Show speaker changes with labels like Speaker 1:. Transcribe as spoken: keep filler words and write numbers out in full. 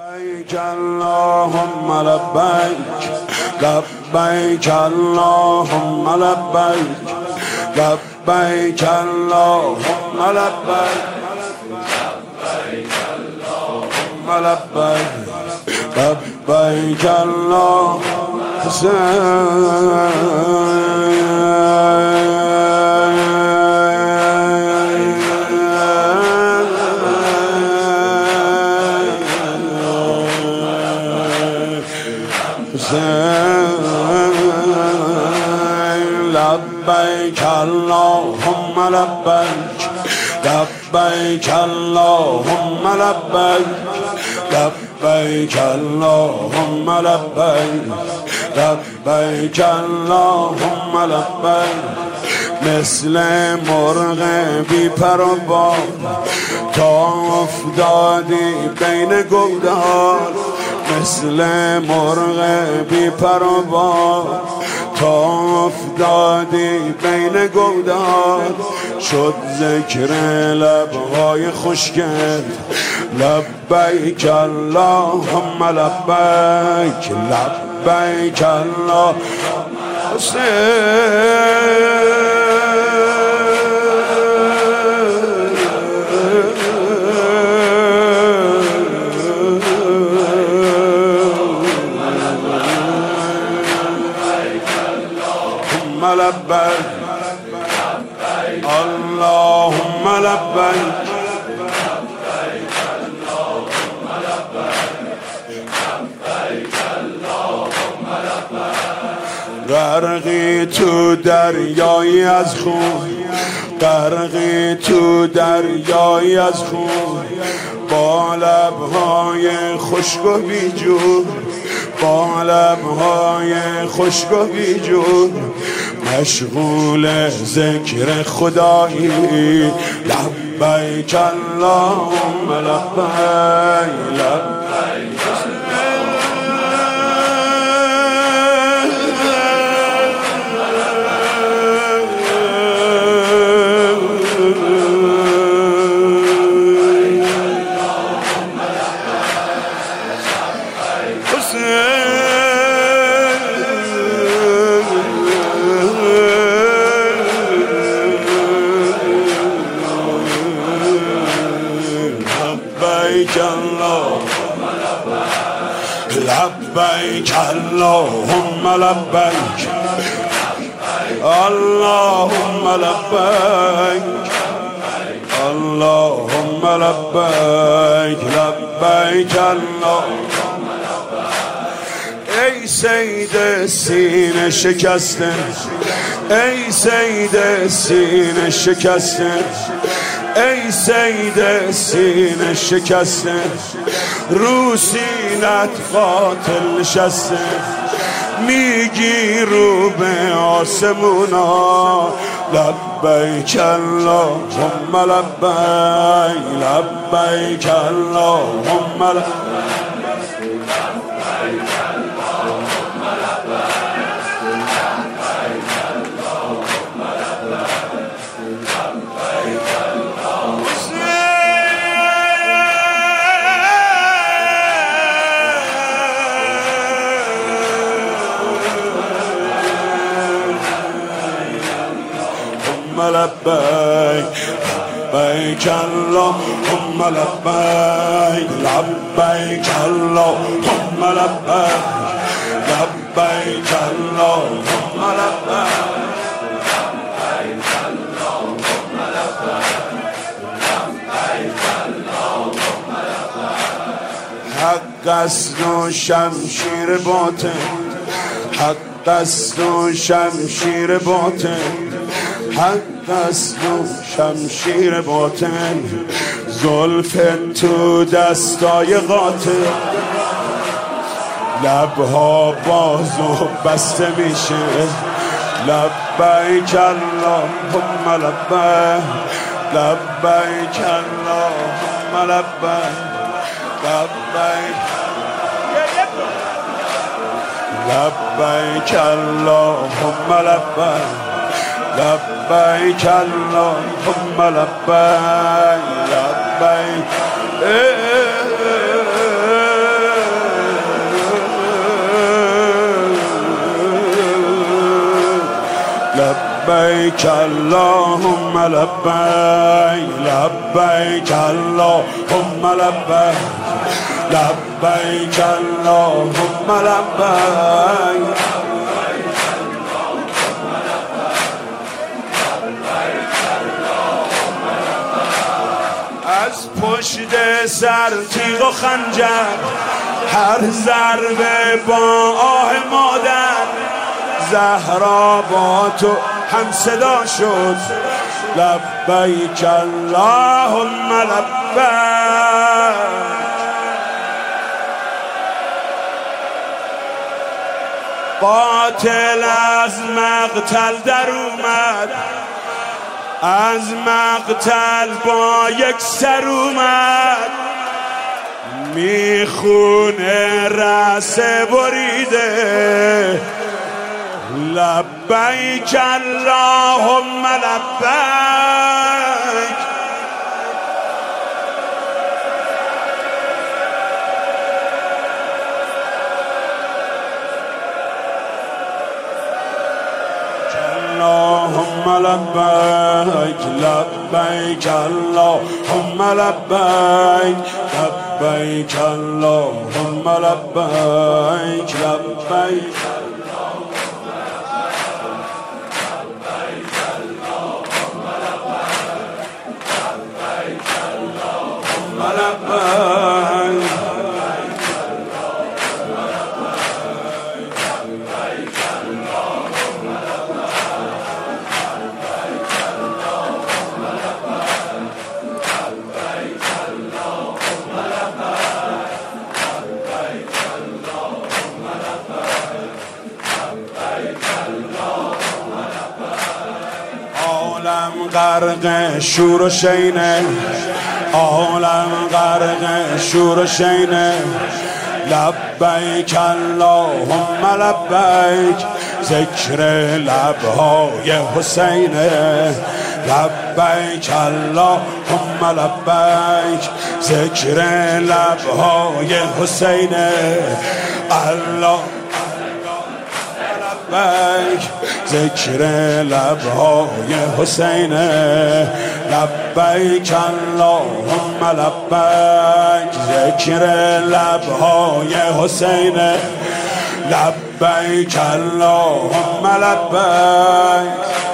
Speaker 1: لبیک اللهم لبیک لبیک اللهم لبیک لبیک اللهم لبیک لبیک لبیک اللهم لبیک اللهم لبیک لبیک اللهم لبیک لبیک اللهم لبیک لبیک اللهم لبیک مثل مرغ بی پر و بال تا افتادی بین گودال مثل مرغ بی پر و بال تا افتادی بین گودال شد ذکر لبهای خشکت لبیک اللهم لبیک لبیک اللهم لبیک اللهم لبیک غرقی تو دریایی از خون غرقی تو دریایی از خون با لبهای خشک و بیجون با لبهای خشک و بیجون مشغول ذکر خدایی لبیک اللهم لبیک لبیک لبیک اللهم لبیک اللهم لبیک اللهم لبیک لبیک اللهم ای سید سینه شکسته ای سید سینه شکسته ای سید سینه شکسته رو سینت قاتل نشسته میگی رو به آسمونا لبیک اللهم لبیک لبیک اللهم لبیک لبیک لبیک اللهم لبیک لبیک اللهم لبیک لبیک اللهم لبیک حق است و شمشیر باطل حق است و شمشیر باطل حق است و شمشیر باطل زلف تو دستای قاتل لبها باز و بسته میشه لبیک اللهم لبیک لبیک اللهم لبیک لبیک لبیک اللهم لبیک لبیک اللهم لبیک لبیک لبیک اللهم لبیک لبیک اللهم لبیک لبیک اللهم لبیک از پشت سر تیغ و خنجر هر ضربه با آه مادر زهرا با تو هم صدا شد لبیک اللهم لبیک قاتل از مقتل در اومد از مقتل با یک سر اومد میخونه رأس بریده لبیک اللهم لبیک اللهم لبیک لبیک اللهم لبیک لبیک اللهم لبیک لبیک عالم غرق شور و شینه عالم غرق شور و شینه لبیک اللهم لبیک ذکر لبهای حسینه لبیک اللهم لبیک ذکر لبهای حسینه الله لبیک ذکر لبهای حسینه لبیک اللهم لبیک ذکر لبهای حسینه لبیک اللهم لبیک